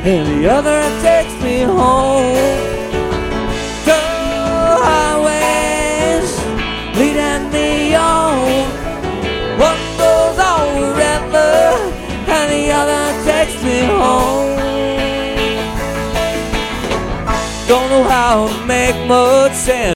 and the other takes me home. Two highways leading me on. One goes on forever, and the other takes me home. Don't know how to make much sense.